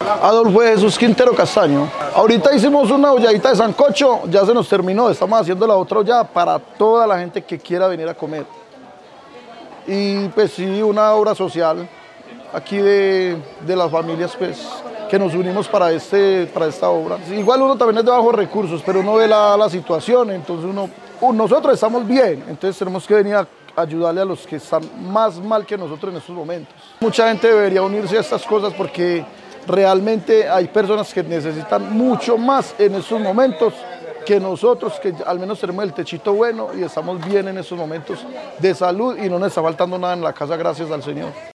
Adolfo de Jesús Quintero Castaño. Ahorita hicimos una olladita de sancocho, ya se nos terminó, estamos haciendo la otra ollada para toda la gente que quiera venir a comer. Y pues sí, una obra social aquí de las familias pues que nos unimos para esta obra. Igual uno también es de bajos recursos, pero uno ve la situación, entonces nosotros estamos bien, entonces tenemos que venir a ayudarle a los que están más mal que nosotros en estos momentos. Mucha gente debería unirse a estas cosas porque realmente hay personas que necesitan mucho más en estos momentos que nosotros, que al menos tenemos el techito bueno y estamos bien en estos momentos de salud y no nos está faltando nada en la casa, gracias al Señor.